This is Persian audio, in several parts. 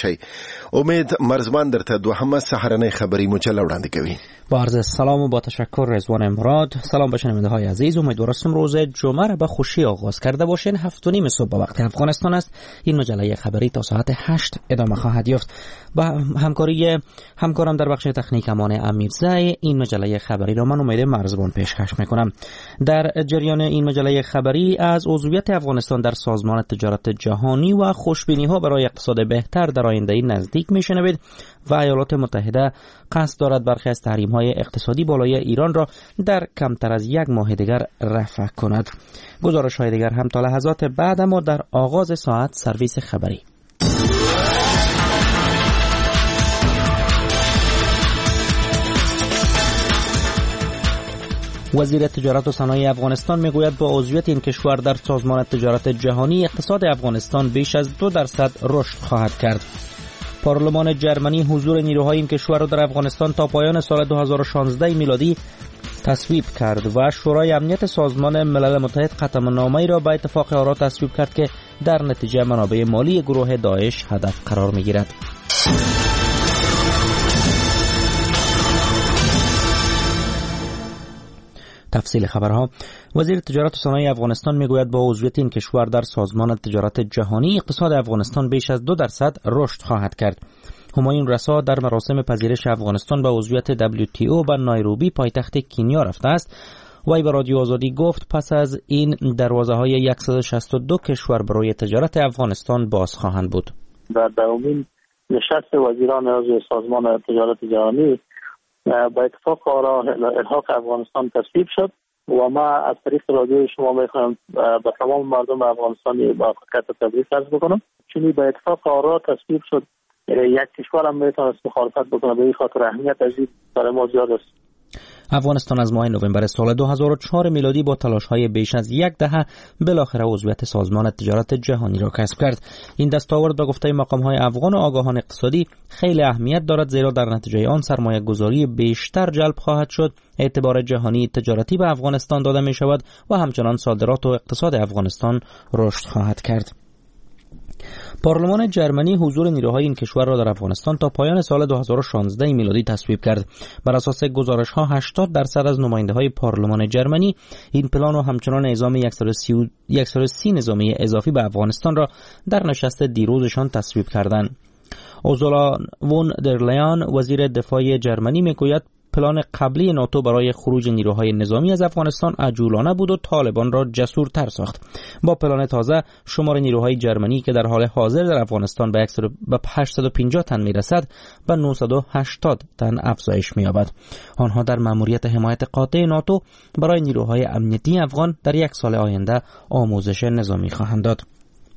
شي. امید مرزبان درته دوهمه سحرنه خبری مجله وړاندې کوي. با عرض سلام و با تشکر رضوان مراد. سلام به شنونده های عزیز. امیدوارم روز جمعه را به خوشی آغاز کرده باشین. 7:30 صبح به وقت افغانستان است. این مجله خبری تا ساعت 8 ادامه خواهد یافت. با همکاری همکارم در بخش تکنیک امان امیرزای این مجله خبری را من امید مرزبان پیشکش میکنم. در جریان این مجله خبری از عضویت افغانستان در سازمان تجارت جهانی و خوشبینی ها برای اقتصاد بهتر در آینده نزدیک میشنوید و ایالات متحده قصد دارد برخی از تحریم های اقتصادی بالای ایران را در کمتر از یک ماه دیگر رفع کند. گزارش های دیگر هم تا لحظات بعد، اما در آغاز ساعت سرویس خبری. وزیر تجارت و صنایع افغانستان میگوید با عضویت این کشور در سازمان تجارت جهانی اقتصاد افغانستان بیش از 2% رشد خواهد کرد. پارلمان جرمنی حضور نیروهای این کشور را در افغانستان تا پایان سال 2016 میلادی تصویب کرد و شورای امنیت سازمان ملل متحد قطعنامه‌ای را با اتفاق آرا تصویب کرد که در نتیجه منابع مالی گروه داعش هدف قرار میگیرد. تفصیل خبرها. وزیر تجارت و صنایع افغانستان میگوید با عضویت این کشور در سازمان تجارت جهانی اقتصاد افغانستان بیش از 2% رشد خواهد کرد. همایون رسا در مراسم پذیرش افغانستان به عضویت WTO به نایروبی پایتخت کنیا رفته است. وی به رادیو آزادی گفت پس از این دروازه‌های 162 کشور برای تجارت افغانستان باز خواهند بود. در دومین نشست وزیران عضو سازمان تجارت جهانی با اتفاق آرا الحاق افغانستان تصویب شد و ما از طریق رادیو شما میخوایم به تمام مردم افغانستانی با حقیقت تبریک عرض بکنم، چون با اتفاق آرا تصویب شد یک کشور هم میتونست مخالفت بکنه. به این خاطر اهمیت عزیز برای ما زیاد است. افغانستان از ماه نوامبر سال 2004 میلادی با تلاش‌های بیش از یک دهه بالاخره عضویت سازمان تجارت جهانی را کسب کرد. این دستاورد به گفته مقام‌های افغان و آگاهان اقتصادی خیلی اهمیت دارد، زیرا در نتیجه آن سرمایه‌گذاری بیشتر جلب خواهد شد، اعتبار جهانی تجارتی به افغانستان داده می‌شود و همچنان صادرات و اقتصاد افغانستان رشد خواهد کرد. پارلمان جرمنی حضور نیروهای این کشور را در افغانستان تا پایان سال 2016 میلادی تصویب کرد. بر اساس گزارش‌ها 80% از نماینده‌های پارلمان جرمنی این پلان و همچنان اعزام 130 نظامی اضافی به افغانستان را در نشست دیروزشان تصویب کردند. اوزولا وون در لیان وزیر دفاع جرمنی میگوید پلان قبلی ناتو برای خروج نیروهای نظامی از افغانستان عجولانه بود و طالبان را جسورتر ساخت. با پلان تازه شمار نیروهای جرمنی که در حال حاضر در افغانستان به 850 تن میرسد به 980 تن افزایش می‌یابد. آنها در مأموریت حمایت قاطع ناتو برای نیروهای امنیتی افغان در یک سال آینده آموزش نظامی خواهند داد.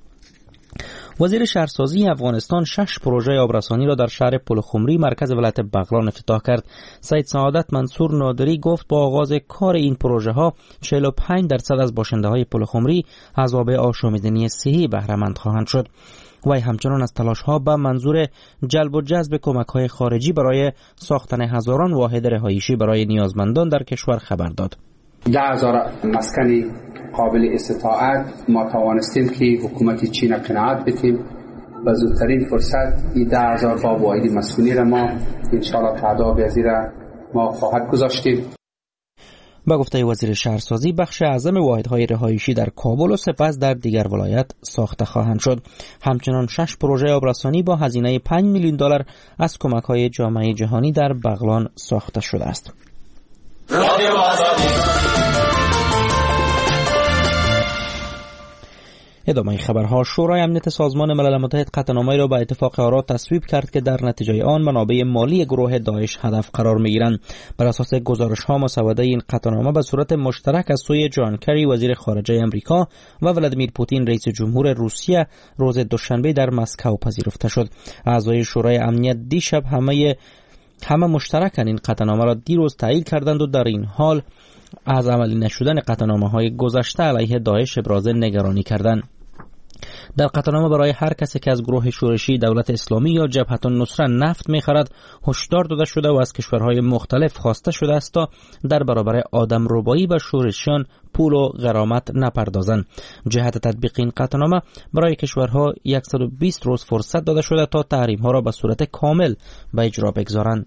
وزیر شهرسازی افغانستان 6 پروژه آبرسانی را در شهر پلخمری مرکز ولایت بغلان افتتاح کرد. سید سعادت منصور نادری گفت با آغاز کار این پروژه ها 45% از باشنده های پلخمری از آب آشامیدنی صحی بهره مند خواهند شد. وی همچنان از تلاش ها به منظور جلب و جذب کمک های خارجی برای ساختن هزاران واحد رهایشی برای نیازمندان در کشور خبر داد. 10,000 مسکن قابل استطاعت ما توانستیم که حکومت چین قناعت بدیم و زودترین فرصت این 10,000 باب واحد مسکونی را ما انشاءالله تعداد از را ما خواهد گذاشتیم. با گفته وزیر شهرسازی بخش اعظم واحدهای رهایشی در کابل و سپس در دیگر ولایت ساخته خواهند شد. همچنان 6 پروژه آبرسانی با هزینه $5 میلیون از کمک‌های جامعه جهانی در بغلان ساخته شده است. ادامه خبرها. شورای امنیت سازمان ملل متحد قطعنامه‌ای را با اتفاق آرا تصویب کرد که در نتیجه آن منابع مالی گروه داعش هدف قرار می‌گیرند. بر اساس گزارش‌ها مسوده این قطعنامه به صورت مشترک از سوی جان کری وزیر خارجه آمریکا و ولادیمیر پوتین رئیس جمهور روسیه روز دوشنبه در مسکو پذیرفته شد. اعضای شورای امنیت دیشب همه مشترکاً این قطعنامه را دیروز تایید کردند و در این حال از عملی نشدن قطعنامه‌های گذشته علیه داعش ابراز نگرانی کردند. در قطعنامه برای هر کسی که از گروه شورشی دولت اسلامی یا جبهة النصره نفت می‌خرد هشدار داده شده و از کشورهای مختلف خواسته شده است تا در برابر آدمربایی و شورشیان پول و غرامت نپردازند. جهت تطبیق این قطعنامه برای کشورها 120 روز فرصت داده شده تا تحریم‌ها را به صورت کامل به اجرا بگذارند.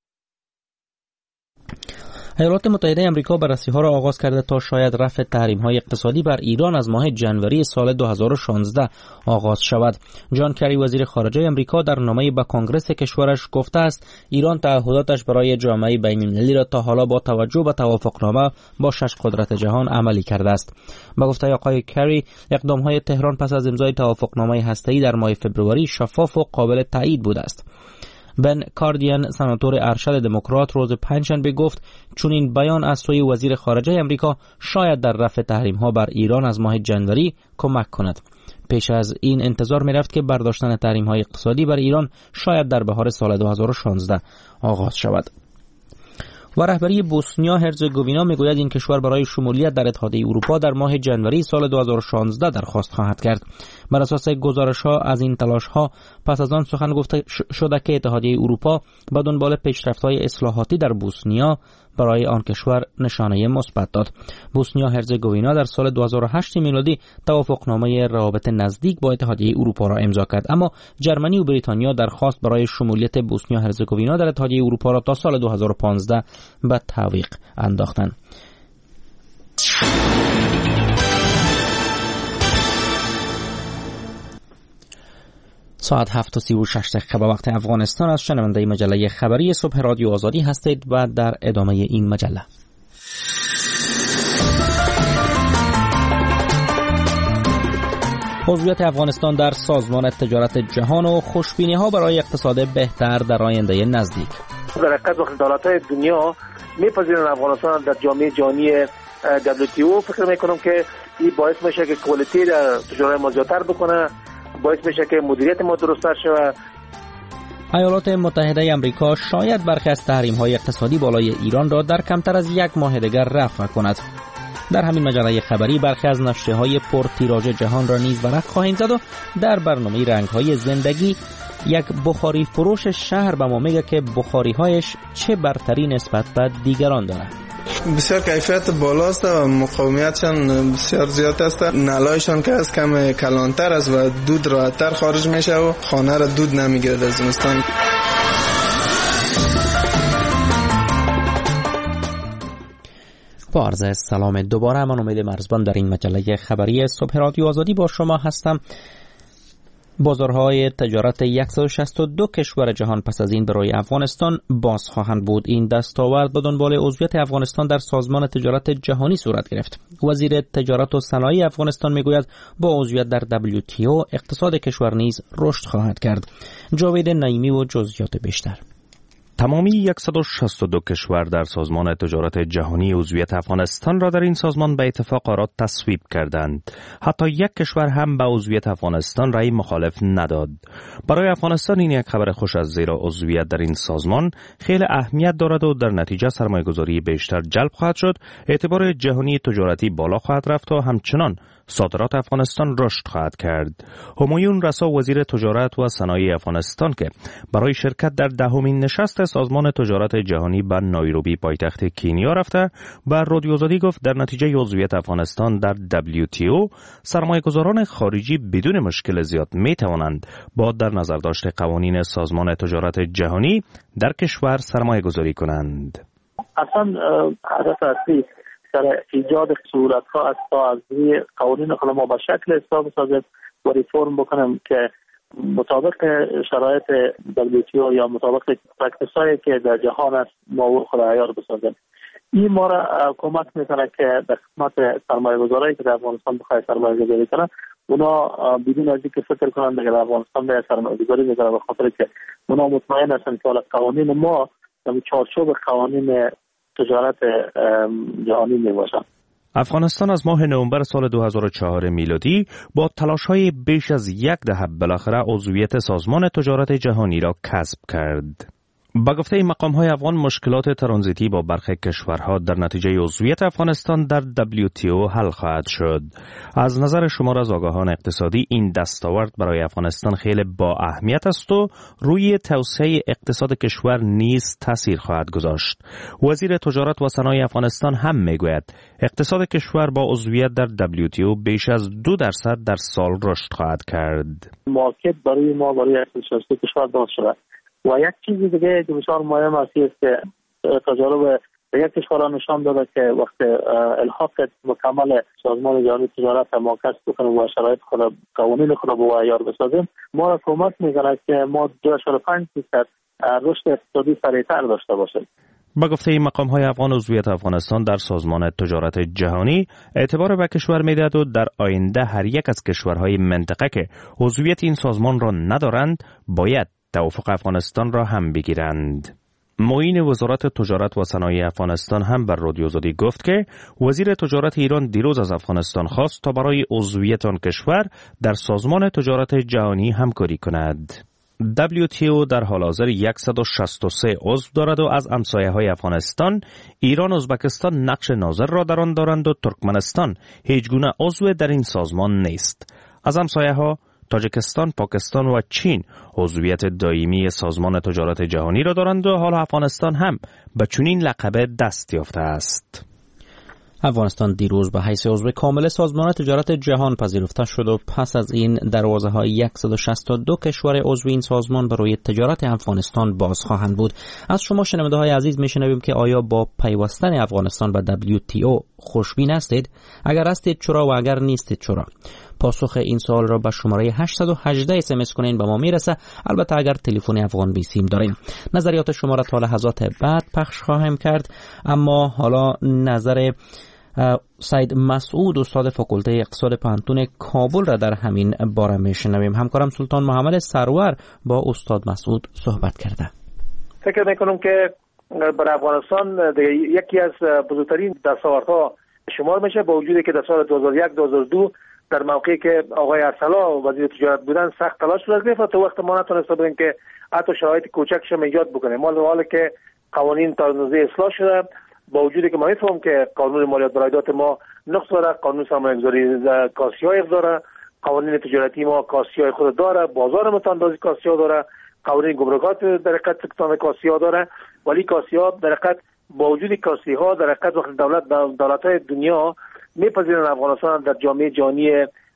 ایالات متحده آمریکا بررسی‌ها را آغاز کرده تا شاید رفع تحریم‌های اقتصادی بر ایران از ماه ژانویه سال 2016 آغاز شود. جان کری وزیر خارجه آمریکا در نامه‌ای به کنگره کشورش گفته است ایران تعهداتش برای جامعه بین‌المللی را تا حالا با توجه به توافقنامه با 6 قدرت جهان عملی کرده است. به گفته آقای کری اقدام‌های تهران پس از امضای توافقنامه هسته‌ای در ماه فوریه شفاف و قابل تایید بوده است. بن کاردین سناتور ارشد دموکرات روز پنجشنبه گفت چون این بیان از سوی وزیر خارجه آمریکا شاید در رفع تحریم‌ها بر ایران از ماه ژانویه کمک کند. پیش از این انتظار می‌رفت که برداشتن تحریم‌های اقتصادی بر ایران شاید در بهار سال 2016 آغاز شود. و رهبری بوسنیا هرزگوینا میگوید این کشور برای شمولیت در اتحادیه اروپا در ماه ژانویه سال 2016 درخواست خواهد کرد. بر اساس گزارش‌ها از این تلاش‌ها پس از آن سخن گفته شده که اتحادیه اروپا به دنبال پیشرفت‌های اصلاحاتی در بوسنیا برای آن کشور نشانه مثبت داد. بوسنیا هرزگوینا در سال 2008 میلادی توافقنامه روابط نزدیک با اتحادیه اروپا را امضا کرد، اما جرمنی و بریتانیا درخواست برای شمولیت بوسنیا هرزگوینا در اتحادیه اروپا را تا سال 2015 به تعویق انداختند. ساعت 7:36 به وقت افغانستان از شنونده مجله خبری صبح رادیو آزادی هستید و در ادامه این مجله عضویت افغانستان در سازمان تجارت جهان و خوشبینی‌ها برای اقتصاد بهتر در آینده نزدیک. در حقیقت وقتی دولت‌های دنیا می‌پذیرند افغانستان در جامعه جهانی WTO، فکر می‌کنم که این باعث میشه که کوالیتی در تجارت ما زیادتر بکنه، باعث میشه که مدیریت ما درست‌تر شود. ایالات متحده آمریکا شاید برخی از تحریم‌های اقتصادی بالای ایران را در کمتر از یک ماه دیگر رفع کند. در همین مجله خبری برخی از نشریه‌های پرتیراژ جهان را نیز ورق خواهیم زد و در برنامه رنگ‌های زندگی یک بخاری فروش شهر به ما میگه که بخاری‌هایش چه برتری نسبت به دیگران دارد. بسیار کیفیت بالاست و مقاومیتشان بسیار زیاد است. نلایشان که از کم کلانتر است و دود راحت‌تر خارج میشه و خانه را دود نمیگیرد از زمستان. با عرض سلام دوباره، من امید مرزبان در این مجله خبری صبح رادیو آزادی با شما هستم. بازارهای تجارت 162 کشور جهان پس از این برای افغانستان باز خواهند بود. این دستاورد به دنبال عضویت افغانستان در سازمان تجارت جهانی صورت گرفت. وزیر تجارت و صنایع افغانستان میگوید با عضویت در WTO اقتصاد کشور نیز رشد خواهد کرد. جاوید نعیمی و جزئیات بیشتر. تمامی 162 کشور در سازمان تجارت جهانی عضویت افغانستان را در این سازمان به اتفاق آراد تصویب کردند. حتی یک کشور هم به عضویت افغانستان رأی مخالف نداد. برای افغانستان این یک خبر خوش است، زیرا عضویت در این سازمان خیلی اهمیت دارد و در نتیجه سرمایه‌گذاری بیشتر جلب خواهد شد، اعتبار جهانی تجارتی بالا خواهد رفت و همچنان صادرات افغانستان رشد خواهد کرد. همایون رسا وزیر تجارت و صنایع افغانستان که برای شرکت در دهمین نشست سازمان تجارت جهانی به نایروبی پایتخت کینیا رفته، بر رادیو آزادی گفت در نتیجه عضویت افغانستان در WTO سرمایه‌گذاران خارجی بدون مشکل زیاد می توانند با در نظر داشت قوانین سازمان تجارت جهانی در کشور سرمایه‌گذاری کنند. اصلا هدف اصلی در ایجاد صورت‌ها است تا از قوانین خود ما به شکل حساب بسازیم و ریفرم بکنیم که مطابق شرایط WTO یا مطابق پرکتیسایی که در جهان است ما خود عیار بسازیم. این ما را کمک میکنه که در قسمت سرمایه‌گذاری که در افغانستان بخواد سرمایه‌گذاری کنن، اونا بدون از اینکه فکر کنند در افغانستان به سرمایه‌گذاری میکنن، به خاطر که اونا مطمئن هستند که قوانین ما در چارچوب قوانین تجارت جهانی میباشند. افغانستان از ماه نوامبر سال 2004 میلادی با تلاش‌های بیش از یک دهه بالاخره عضویت سازمان تجارت جهانی را کسب کرد. با گفته مقام‌های افغان مشکلات ترانزیتی با برخی کشورها در نتیجه عضویت افغانستان در WTO حل خواهد شد. از نظر شمار از آگاهان اقتصادی این دستاورد برای افغانستان خیلی با اهمیت است و روی توسعه اقتصاد کشور نیز تاثیر خواهد گذاشت. وزیر تجارت و صنایع افغانستان هم میگوید اقتصاد کشور با عضویت در WTO بیش از 2% در سال رشد خواهد کرد. مارکت برای ما برای اقتصاد کشور باز شده. و یک چیز دیگه که بسیار مهم است که تجارب یک کشور نشان داده که وقت الحاق مکمل سازمان جهانی تجارت ما کسب بکنیم و شرایط خود قوانین خود به عیار بسازیم، ما را کمک میکنه که ما 2.5% رشد اقتصادی سریعتر داشته باشیم. با گفته مقام‌های افغان عضویت افغانستان در سازمان تجارت جهانی اعتبار به کشور میدهد و در آینده هر یک از کشورهای منطقه که عضویت این سازمان را ندارند باید توافق افغانستان را هم بگیرند. معین وزارت تجارت و صنایع افغانستان هم بر رادیو آزادی گفت که وزیر تجارت ایران دیروز از افغانستان خواست تا برای عضویت آن کشور در سازمان تجارت جهانی همکاری کند. WTO در حال حاضر 163 عضو دارد و از همسایه‌های افغانستان، ایران و ازبکستان نقش ناظر را در آن دارند و ترکمنستان هیچ گونه عضو در این سازمان نیست. از همسایه‌ها تاجیکستان، پاکستان و چین عضویت دائمی سازمان تجارت جهانی را دارند و حال افغانستان هم به چنین لقب دست یافته است. افغانستان دیروز به حیث عضو کامل سازمان تجارت جهان پذیرفته شد و پس از این دروازه‌های 162 کشور عضو این سازمان برای تجارت افغانستان باز خواهند بود. از شما شنونده‌های عزیز می‌شنویم که آیا با پیوستن افغانستان به WTO خوشبین هستید؟ اگر هستید چرا و اگر نیستید چرا؟ پاسخ این سوال را به شماره 818 SMS کنین به ما میرسه. البته اگر تلفن افغان بی سیم دارین. نظریات شما را تا لحظات بعد پخش خواهم کرد، اما حالا نظر سید مسعود استاد فاکولته اقتصاد پانتون کابل را در همین باره میشنویم. همکارم سلطان محمد سرور با استاد مسعود صحبت کرده. فکر میکنم که برای افغانستان یکی از بزرگترین دستاوردها شمار میشه، با وجودی که در سال 2001-2002 در موقعی که آقای ارسلا وزیر تجارت بودن سخت تلاش کرد و تا وقت ما نتونسته بودیم که حتی شرایط کوچکش هم ایجاد بکنیم. حالا که قوانین تا اندازه اصلاح شده، با وجودی که ما میفهمیم که قانون مالیات برایدات ما نقص داره، قانون سرمایه‌گذاری کاسی‌های داره، قوانین تجارتی ما کاسی‌های خود داره، بازار متاندازی کاسی‌ها داره، قوانین گمرکات در حقیقت سکتان کاسی‌ها داره، ولی کاسی‌ها در حقیقت با وجود کاسی‌ها در حقیقت وقت دولت‌های دنیا میپذیرن افغانستان در جامعه جهانی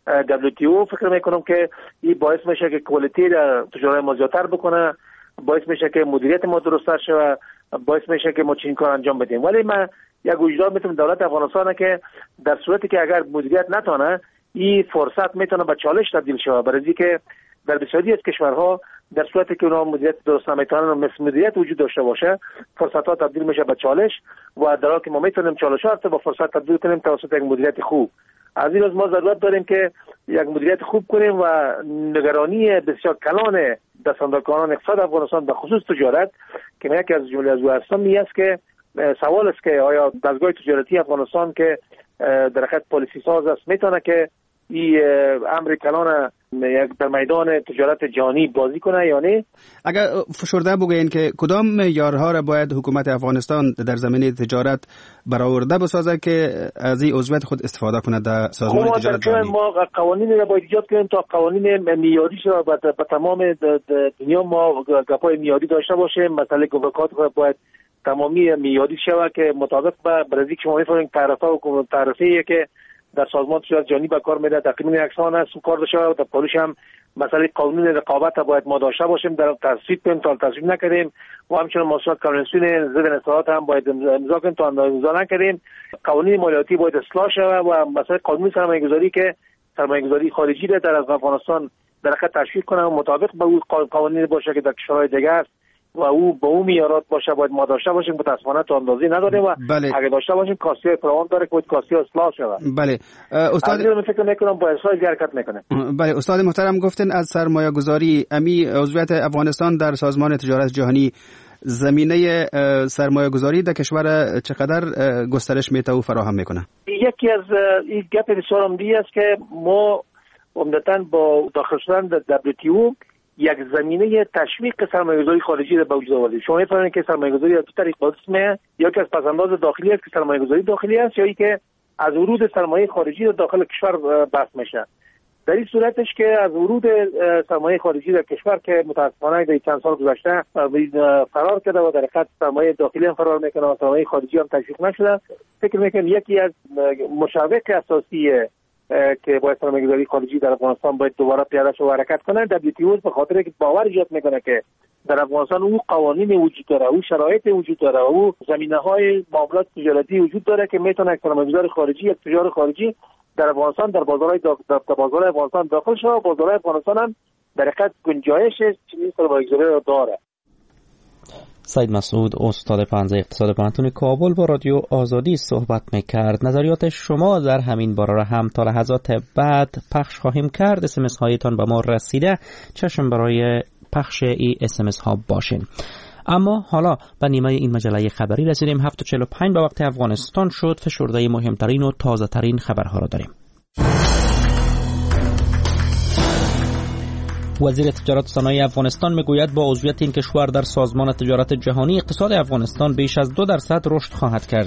WTO، فکر میکنم که این باعث میشه که کوالیتی در تجارت ما زیادتر بکنه، باعث میشه که مدیریت ما درست‌تر شه، باعث میشه که ما چنین کار انجام بدیم. ولی من یک وجدان میتونم دولت افغانستان که در صورتی که اگر مدیریت نتونه، این فرصت میتونه به چالش تبدیل شه، برای اینکه در بسیاری از کشورها در صورتی که اونها مدیریت درست نمیتونن و مثل مدیریت وجود داشته باشه، فرصت ها تبدیل میشه به چالش و در حالی که ما میتونیم چالش ها با فرصت تبدیل کنیم توسط یک مدیریت خوب. از این ما ضرورت داریم که یک مدیریت خوب کنیم و نگرانی بسیار کلان دستاندارکاران اقتصاد افغانستان به خصوص تجارت که یکی از جمله از هستم می است که سوال است که آیا دستگاه تجارتی افغانستان که در حقیقت پالیسی ساز است میتونه که این امر کلان در میدان تجارت جهانی بازی کنه یا نه؟ اگر فشرده بگوین که کدام معیارها را باید حکومت افغانستان در زمینه تجارت برآورده بسازه که از این عضویت خود استفاده کنه در سازمان تجارت جهانی؟ ما قوانین را باید ایجاد کنیم تا قوانین معیاری را به تمام دنیا ما گپای معیاری داشته باشیم. مثلا گمرکات باید تمامی معیاری شود که مطابق به برزیل شما می‌فهمید تعرفه‌ای که در سازمان تجارت جهانی به کار میره تقریبا یکسان است کار داشته و در پالیش هم مثلا قانون رقابت باید ما داشته باشیم، در تصویب کنیم تا تصویب نکردیم و همچنین مسئولات کنوانسیون ضد انحصارات هم باید امضا کنیم تا امضا نکردیم. قوانین مالیاتی باید اصلاح شود و مثلا قانون سرمایه‌گذاری که سرمایه‌گذاری خارجی را در افغانستان در حقیقت تشویق کنه و مطابق به اون قوانین باشه که در کشورهای دیگه است و او به اون معیارات باشه باید ما داشته باشیم. متأسفانه تا اندازی نداریم و اگه داشته باشیم کاسی‌های فراوان داره که باید کاسی‌ها اصلاح شود. بله استاد من فکر می‌کنم با اصلاح حرکت میکنه. بله استاد محترم گفتن از سرمایه‌گذاری امی عضویت افغانستان در سازمان تجارت جهانی زمینه سرمایه‌گذاری در کشور چقدر گسترش میته و فراهم میکنه؟ یکی از این گپ بسیار عمده است که ما عمدتاً با داخل شدن در WTO یک زمینه تشویق سرمایه‌گذاری خارجی را به وجود آورده. شما می‌فهمید که سرمایه‌گذاری از دو طریق قسمه، یا که از پس‌انداز داخلی است که سرمایه‌گذاری داخلی است، یا که از ورود سرمایه خارجی داخل کشور بحث میشه. در این صورتش که از ورود سرمایه خارجی در کشور که متأسفانه در چند سال گذشته فرار کرده و در حقیقت سرمایه داخلی هم فرار میکنه و سرمایه خارجی هم تشویق نشده، فکر میکنم یکی از مشوق اساسی که باید سرمایه‌گذاری خارجی در افغانستان باید دوباره پیاده شه و حرکت کنه WTO، به خاطر که باور ایجاد میکنه که در افغانستان او قوانین وجود داره، او شرایط وجود داره، او زمینه‌های معاملات تجارتی وجود داره که میتونه سرمایه‌گذار خارجی یک تجار خارجی در افغانستان در بازار افغانستان داخل شه و بازار افغانستان هم در حقیقت گنجایش چنین سرمایه‌گذاری را داره. سید مسعود، استاد پانزه اقتصاد پانتون کابل، با رادیو آزادی صحبت میکرد. نظریات شما در همین باره را هم تا لحظات بعد پخش خواهیم کرد. اسمس هایتان به ما رسیده، چشم برای پخش ای اسمس ها باشین. اما حالا به نیمه این مجله خبری رسیدیم. 7:45 به وقت افغانستان شد. فشرده مهمترین و تازه ترین خبرها را داریم. وزیر تجارت و صنایع افغانستان میگوید با عضویت این کشور در سازمان تجارت جهانی اقتصاد افغانستان بیش از 2% رشد خواهد کرد.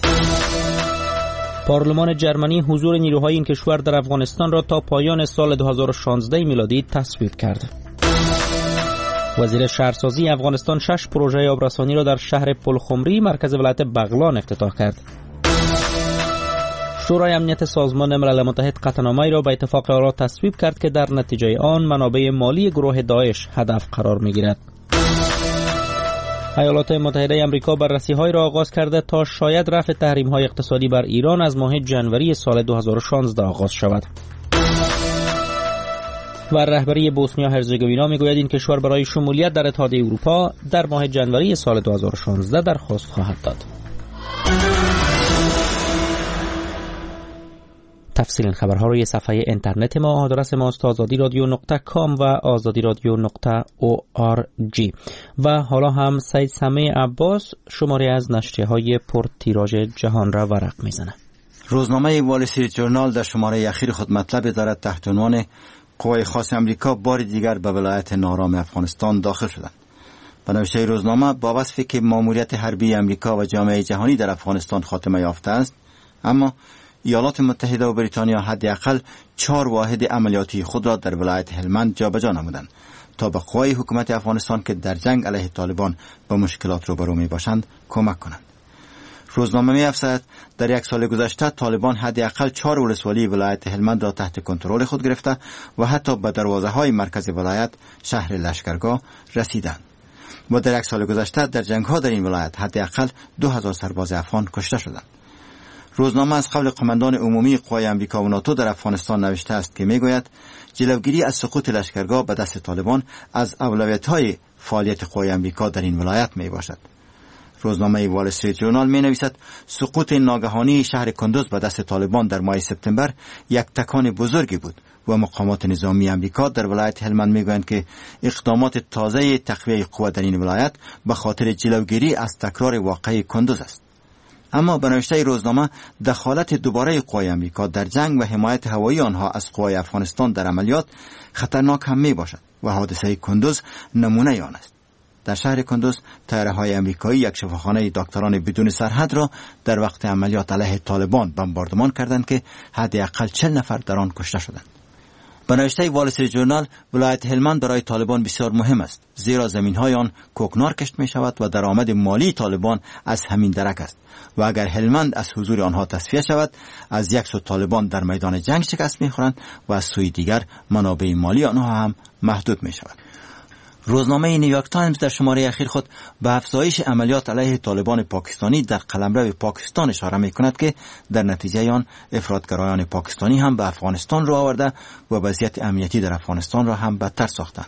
پارلمان جرمنی حضور نیروهای این کشور در افغانستان را تا پایان سال 2016 میلادی تصویب کرد. وزیر شهرسازی افغانستان 6 پروژه آبرسانی را در شهر پلخمری مرکز ولایت بغلان افتتاح کرد. شورای امنیت سازمان ملل متحد قطعنامه‌ای را به اتفاق آرا تصویب کرد که در نتیجه آن منابع مالی گروه داعش هدف قرار می‌گیرد. ایالات متحده آمریکا بررسی‌های را آغاز کرده تا شاید رفع تحریم‌های اقتصادی بر ایران از ماه جنوری سال 2016 آغاز شود. و رهبری بوسنیا هرزگوینا میگوید این کشور برای شمولیت در اتحادیه اروپا در ماه جنوری سال 2016 درخواست خواهد داد. تفصیل این خبرها روی صفحه اینترنت ما، آدرس ما است azadi.com و azadi.org. و حالا هم سید سمیع عباس شماره از نشریه‌های پرتیراژ جهان را ورق میزنه. روزنامه وال استریت جورنال در شماره اخیر خود مطلب دارد تحت عنوان قوای خاص امریکا بار دیگر به ولایت نارام افغانستان داخل شدند. به نوشته روزنامه با وصفی که ماموریت حربی امریکا و جامعه جهانی در افغانستان خاتمه یافته است، اما ایالات متحده و بریتانیا حداقل 4 واحد عملیاتی خود را در ولایت هلمند جابجا نمودند تا به قوای حکومت افغانستان که در جنگ علیه طالبان با مشکلات روبرو میباشند کمک کنند. روزنامه می‌افزاید در 1 سال گذشته طالبان حداقل 4 ولسوالی ولایت هلمند را تحت کنترل خود گرفته و حتی به دروازه‌های مرکز ولایت شهر لشکرگاه رسیدند. و در 1 سال گذشته در جنگ‌ها در این ولایت حداقل 2000 سرباز افغان کشته شدند. روزنامه از قبل قماندان عمومی قوای آمریکا و ناتو در افغانستان نوشته است که میگوید جلوگیری از سقوط لشکرگاه به دست طالبان از اولویت‌های فعالیت قوای آمریکا در این ولایت میباشد. روزنامه وال استریت جورنال می نویسد سقوط ناگهانی شهر کندوز به دست طالبان در ماه سپتامبر یک تکان بزرگی بود و مقامات نظامی آمریکا در ولایت هلمند میگویند که اقدامات تازه تقویه قوا در این ولایت به خاطر جلوگیری از تکرار واقعه کندوز است. اما به نوشته روزنامه دخالت دوباره قوای آمریکا در جنگ و حمایت هوایی آنها از قوای افغانستان در عملیات خطرناک هم می باشد و حادثه کندوز نمونه آن است. در شهر کندوز طیاره‌های آمریکایی یک شفاخانه دکتران بدون سرحد را در وقت عملیات علیه طالبان بمباردمان کردند که حداقل 40 نفر در آن کشته شدند. به نوشته وال استریت جورنال ولایت هلمند برای طالبان بسیار مهم است، زیرا زمین‌های آن کوکنار کشت می‌شود و درآمد مالی طالبان از همین درک است و اگر هلمند از حضور آنها تصفیه شود، از یک سو طالبان در میدان جنگ شکست می‌خورند و از سوی دیگر منابع مالی آنها هم محدود می‌شود. روزنامه نیویورک تایمز در شماره اخیر خود به افزایش عملیات علیه طالبان پاکستانی در قلمرو پاکستان اشاره می‌کند که در نتیجه آن افراطگرایان پاکستانی هم به افغانستان رو آورده و وضعیت امنیتی در افغانستان را هم بدتر ساختند.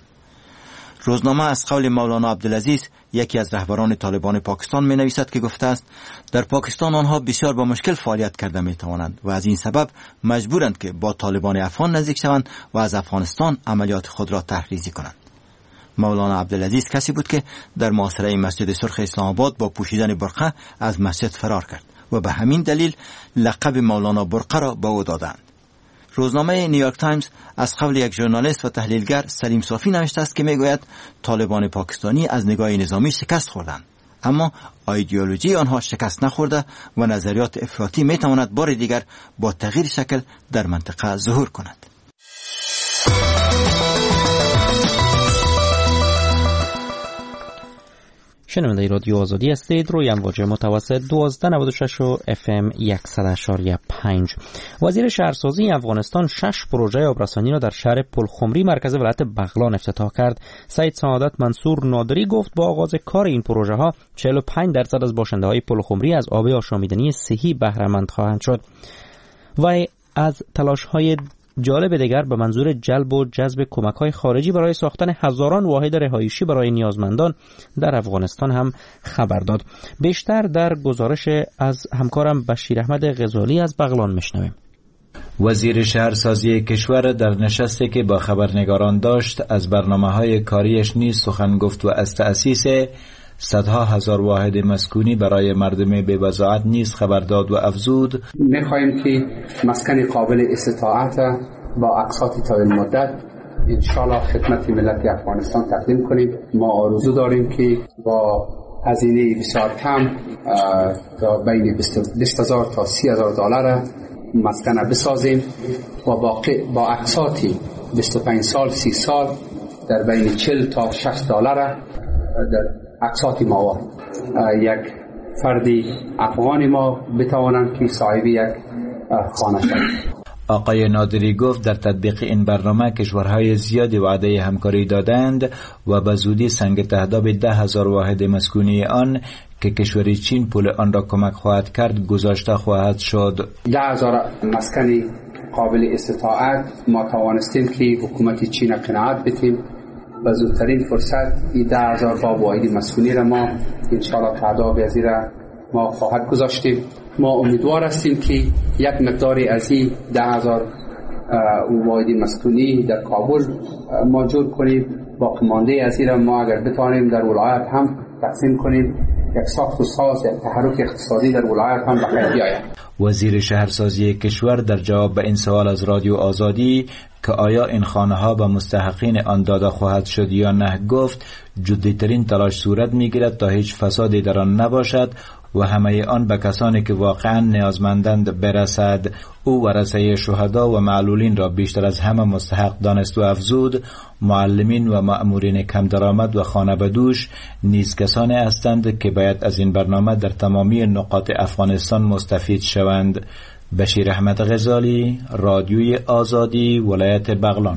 روزنامه از قول مولانا عبدالعزیز یکی از رهبران طالبان پاکستان می نویسد که گفته است در پاکستان آنها بسیار با مشکل فعالیت کرده می توانند و از این سبب مجبورند که با طالبان افغان نزدیک شوند و از افغانستان عملیات خود را تحریزی کنند. مولانا عبدالعزیز کسی بود که در محاصره مسجد سرخ اسلام آباد با پوشیدن برقه از مسجد فرار کرد و به همین دلیل لقب مولانا برقه را به او دادند. روزنامه نیویورک تایمز از قول یک ژورنالیست و تحلیلگر سلیم صافی نوشته است که میگوید طالبان پاکستانی از نگاه نظامی شکست خوردند، اما ایدئولوژی آنها شکست نخورده و نظریات افراطی میتواند بار دیگر با تغییر شکل در منطقه ظهور کند. شنونده رادیو آزادی هستید. روی امواج متوسط 1296 و FM 100.5. وزیر شهرسازی افغانستان 6 پروژه آبرسانی را در شهر پلخمری مرکز ولایت بغلان افتتاح کرد. سید سعادت منصور نادری گفت با آغاز کار این پروژه ها 45% از باشنده های پلخمری از آب آشامیدنی صحی بهره مند خواهند شد و از تلاش های جالب دیگر به منظور جلب و جذب کمک‌های خارجی برای ساختن هزاران واحد رهایشی برای نیازمندان در افغانستان هم خبر داد. بیشتر در گزارش از همکارم بشیر احمد غزالی از بغلان میشنویم. وزیر شهرسازی کشور در نشستی که با خبرنگاران داشت از برنامه‌های کاریش نیز سخن گفت و از تأسیس صدها هزار واحد مسکونی برای مردم بی‌وضاحت نیز خبر داد و افزود می‌خواهیم که مسکن قابل استطاعت با اقساط طویل مدت انشالله خدمت ملت افغانستان تقدیم کنیم. ما آرزو داریم که با هزینه بسیار کم بین 20,000 تا 30,000 دلار مسکن بسازیم و با اقساطی 25 سال 30 سال در بین 40 تا 60 دلار در اقساط ما یک فردی افغانی ما بتوانند که صاحب یک خانه شوند. آقای نادری گفت در تطبیق این برنامه کشورهای زیادی وعده همکاری دادند و به زودی سنگ تهداب 10,000 واحد مسکونی آن که کشور چین پول آن را کمک خواهد کرد گذاشته خواهد شد. 10,000 مسکن قابل استطاعت ما توانستیم که حکومت چین قناعت بدیم. به زودترین فرصت 10,000 واحد مسکونی را ما انشاءالله تعداد از این را ما خواهد گذاشتیم. ما امیدوار هستیم که یک مقداری از این 10,000 واحد مسکونی در کابل ما جور کنیم. با مانده از این را ما اگر بتوانیم در ولایت هم تقسیم کنیم، یک ساخت و ساز تحرک اقتصادی در ولایت هم بخیر بیاید. وزیر شهرسازی کشور در جواب به این سوال از رادیو آزادی که آیا این خانه ها به مستحقین آن داده خواهد شد یا نه گفت جدیترین تلاش صورت میگیرد تا هیچ فسادی در آن نباشد و همه آن به کسانی که واقعا نیازمندند برسد. او ورثه شهدا و معلولین را بیشتر از همه مستحق دانست و افزود معلمین و مأمورین کم درآمد و خانه بدوش نیز کسانی هستند که باید از این برنامه در تمامی نقاط افغانستان مستفید شوند. بشیر احمد غزالی، رادیوی آزادی، ولایت بغلان.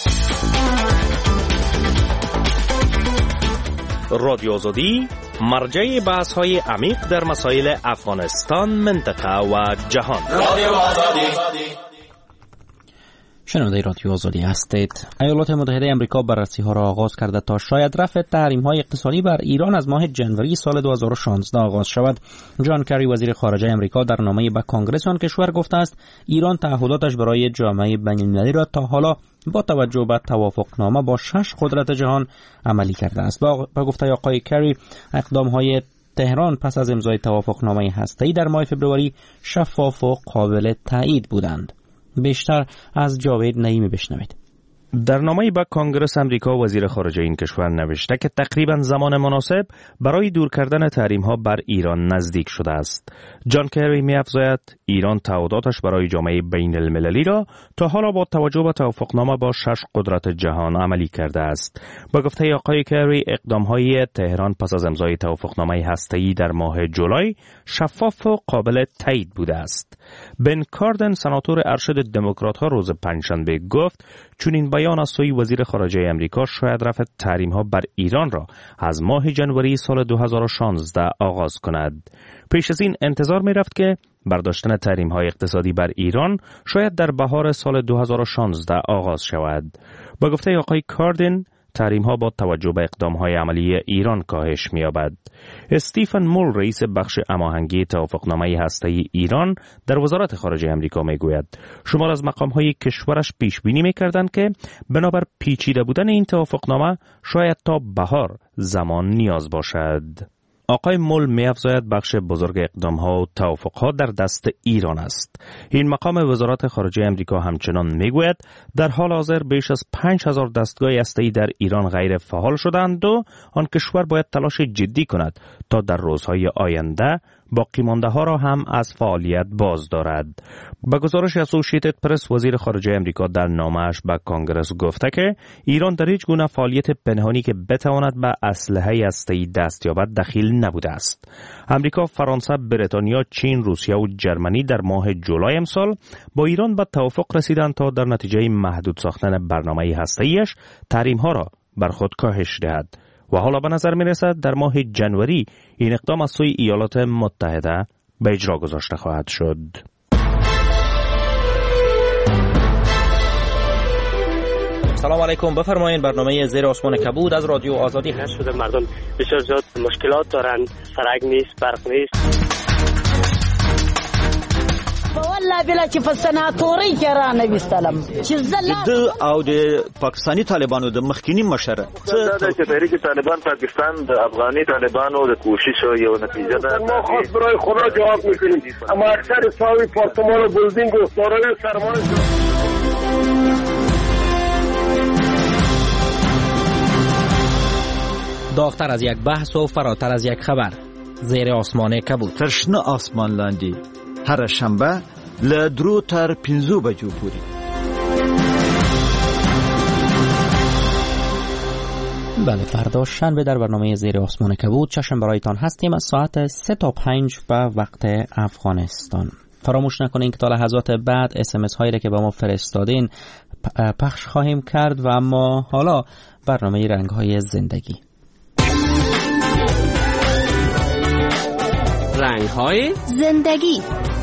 رادیو آزادی مرجع بحث‌های عمیق در مسائل افغانستان، منطقه و جهان. رادیو آزادی. شنونده رادیو آزادی هستید. ایالات متحده آمریکا بررسی‌ها را آغاز کرده تا شاید رفع تحریم‌های اقتصادی بر ایران از ماه جنوری سال 2016 آغاز شود. جان کری وزیر خارجه آمریکا در نامه‌ای به کنگره آن کشور گفته است ایران تعهداتش برای جامعه بین‌المللی را تا حالا با توجه به توافقنامه با 6 قدرت جهان عملی کرده است. با گفته آقای کری اقدام‌های تهران پس از امضای توافقنامه هسته‌ای در ماه فوریه شفاف و قابل تایید بودند. بیشتر از جاوید نعیمی بشنوید. در نامه‌ای به کنگره آمریکا وزیر خارجه این کشور نوشته که تقریبا زمان مناسب برای دور کردن تحریم‌ها بر ایران نزدیک شده است. جان کری می‌افزاید ایران تعهداتش برای جامعه بین المللی را تا حالا با توجه به توافقنامه با 6 قدرت جهان عملی کرده است. با گفته آقای کری اقدام‌های تهران پس از امضای توافقنامه هسته‌ای در ماه جولای شفاف و قابل تایید بوده است. بن کاردن سناتور ارشد دموکرات‌ها روز پنجشنبه گفت چون این بیان از سوی وزیر خارجه آمریکا شاید رفع تحریم‌ها بر ایران را از ماه جنوری سال 2016 آغاز کند. پیش از این انتظار می رفت که برداشتن تحریم‌های اقتصادی بر ایران شاید در بهار سال 2016 آغاز شود. با گفته آقای کاردن تحریم‌ها با توجه به اقدام‌های عملی ایران کاهش می‌یابد. استیفن مول رئیس بخش هماهنگی توافقنامه هسته‌ای ایران در وزارت خارجه آمریکا می‌گوید شمار از مقام‌های کشورش پیش بینی می‌کردند که بنابر پیچیده بودن این توافقنامه شاید تا بهار زمان نیاز باشد. آقای مول می‌افزاید بخش بزرگ اقدام‌ها و توافق‌ها در دست ایران است. این مقام وزارت خارجه آمریکا همچنان می‌گوید در حال حاضر بیش از 5000 دستگاه هسته‌ای در ایران غیر فعال شدند و آن کشور باید تلاش جدی کند تا در روزهای آینده باقی مانده ها را هم از فعالیت باز دارد. به گزارش اسوسییتد پرس، وزیر خارجه آمریکا در نامه‌اش به کانگرس گفته که ایران در هیچ گونه فعالیت پنهانی که بتواند به اسلحه هسته‌ای دست یابد دخیل نبوده است. آمریکا، فرانسه، بریتانیا، چین، روسیه و جرمنی در ماه جولای امسال با ایران به توافق رسیدند تا در نتیجه محدود ساختن برنامه هسته‌ایش تحریم‌ها را بر خود کاهش دهد. و حالا به نظر می رسد در ماه جنوری این اقدام از سوی ایالات متحده به اجرا گذاشته خواهد شد. سلام علیکم، بفرمایید. برنامه زیر آسمان کبود از رادیو آزادی هست. شده مردم بسیار زیاد مشکلات دارند، سرک نیست، برق نیست. والله بلا چې په سناتوري کې را نويستلم چې زله او د پاکستانی طالبانو د مخکینی مشر څه چې تحریک طالبان پاکستان د افغاني طالبانو د کوشش یو نتیجه ده. ما خاص برای خدا جواب میکنیم، اما اکثر ساوی پارتمان و بلدینگ و دارای سرمایه داغتر از یک بحث و فراتر از یک خبر. زیر آسمان کبود. ترشنه آسمان لاندی هر شنبه له 2 تر 5 بجو پورې. بله، فردا شنبه در برنامه زیر آسمان کبود چشم برایتان هستیم از ساعت 3 تا 5 به وقت افغانستان. فراموش نکنین که تا لحظات بعد SMS هایی را که به ما فرستادین پخش خواهیم کرد و اما حالا برنامه رنگ های زندگی. رنگ های زندگی.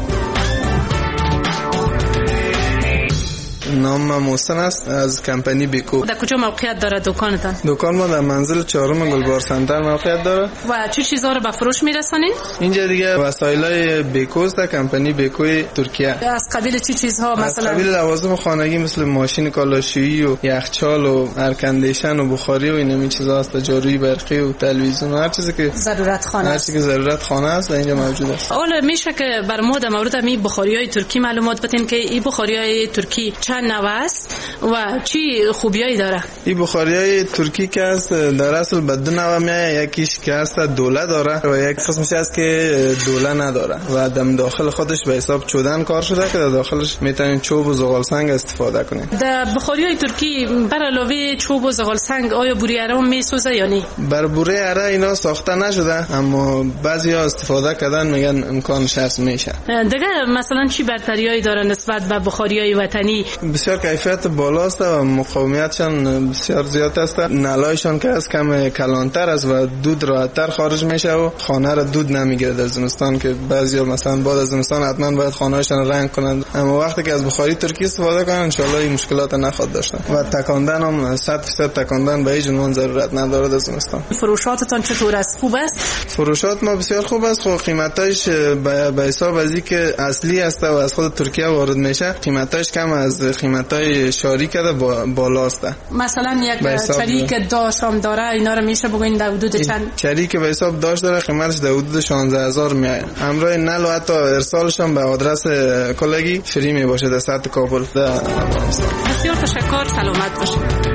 نام محسن است از کمپانی بیکو. در کجا موقعیت داره دکانتان؟ دکان ما در منزل 4 گلبار سنتر موقعیت داره. و چه چیزها رو به فروش میرسانید؟ اینجا دیگه وسایلای بیکو است، کمپانی بیکوی ترکیه. از قبیل چه چیزها مثلا؟ از قبیل لوازم خانگی مثل ماشین کالاشویی و یخچال و ارکندیشن و بخاری و این چیزا است، جاروی برقی و تلویزیون و هر چیزی که ضرورت خانه است. هر چیزی که ضرورت خانه است اینجا موجود است. حالا میشه که بر ما در مورد می بخاریای ترکی معلومات بدین که این بخاریای ترکی چند نوع است و چی خوبیایی داره؟ این بخاریای ترکی که است در اصل به 2 نوع میاد. یکیش که است دوله داره و یک قسمش است که دوله نداره و در داخل خودش به حساب چودن کار شده که در داخلش میتونین چوب و زغال سنگ استفاده کنین. در بخاریای ترکی بر علاوه چوب و زغال سنگ آیا بوره اره میسوزه یا نه؟ بر بوره اره اینا ساخته نشده، اما بعضیا استفاده کردن میگن امکانش هست میشه. دیگه مثلا چی برتریایی داره نسبت به بخاریای وطنی؟ بسیار کیفیت بالاست و مقاومیتشان بسیار زیاد است. نلایشان که از کم کلانتر است و دود راحت‌تر خارج میشه و خانه را دود نمیگیره در زمستان که بعضیا مثلا بعد از زمستان حتما باید خانه‌هاشون رنگ کنند، اما وقتی که از بخاری ترکی استفاده کنن ان شاء الله این مشکلات نخواهد داشت و تکاندن هم 100% تکاندن به هیچ عنوان ضرورت نداره در زمستان. فروشاتتان چطور است؟ خوب است؟ فروشات ما بسیار خوب است. خب قیمتاش به حساب از اینکه اصلی است و از خود ترکیه وارد میشه قیمتاش کم از قیمتای شاری کرده بالاست. مثلا یک چریک داشت هم داره اینا رو میشه بگوین در حدود چند؟ چریک به حساب داشت داره قیمتش در حدود 16000 میاد. همراه نل و حتی ارسالش هم به آدرس کلگی فری می باشه در سطح کابل. بسیار تشکر، سلامت باشید.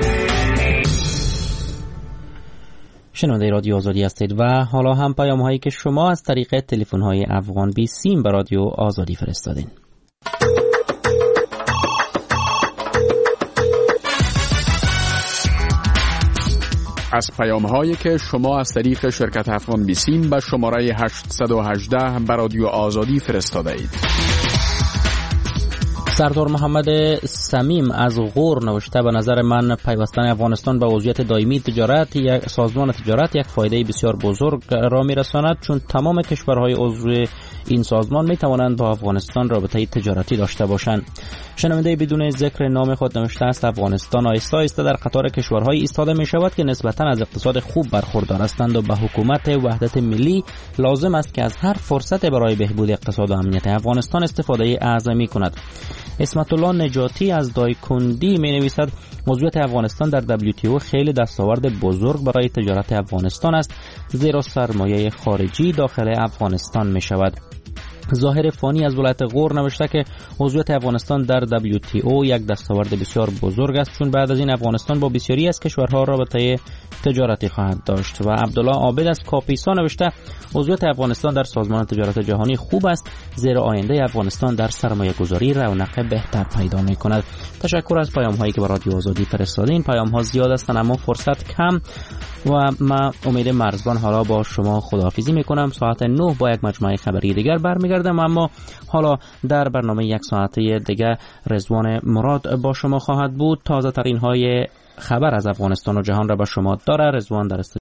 شنونده رادیو آزادی هستید و حالا هم پیام هایی که شما از طریق تلفن های افغان 20 به رادیو آزادی فرستادین. از پیام‌هایی که شما از طریق شرکت افغان بیسیم به شماره 818 به رادیو آزادی فرستاده اید. سردار محمد سمیم از غور نوشته به نظر من پیوستن افغانستان به عضویت دائمی سازمان تجارت یک فایده بسیار بزرگ را می‌رساند، چون تمام کشورهای عضو این سازمان می‌توانند با افغانستان رابطه تجارتی داشته باشند. شنونده بدون ذکر نام خود نوشته است افغانستان آهسته آهسته در قطار کشورهای ایستاده می شود که نسبتاً از اقتصاد خوب برخوردار هستند و به حکومت وحدت ملی لازم است که از هر فرصت برای بهبود اقتصاد و امنیت افغانستان استفاده اعظمی کند. اسمت الله نجاتی از دایکندی می نویسد عضویت افغانستان در WTO خیلی دستاورد بزرگ برای تجارت افغانستان است، زیرا سرمایه خارجی داخل افغانستان می شود. ظاهر فانی از ولایت غور نوشته که عضویت افغانستان در WTO یک دستاورد بسیار بزرگ است، چون بعد از این افغانستان با بسیاری از کشورها رابطه تجارتی خواهد داشت. و عبدالله عابد از کاپیسا نوشته عضویت افغانستان در سازمان تجارت جهانی خوب است، زیرا آینده افغانستان در سرمایه گذاری رونق بهتر پیدا می کند. تشکر از پیام هایی که به رادیو آزادی فرستادین. پیام ها زیاد هستند اما فرصت کم و من امید مرزبان حالا با شما خداحافظی میکنم. ساعت 9 با یک مجموعه خبری دیگر برمیگردم، اما حالا در برنامه یک ساعته دیگر رضوان مراد با شما خواهد بود. تازه ترین های خبر از افغانستان و جهان را به شما داره. رضوان در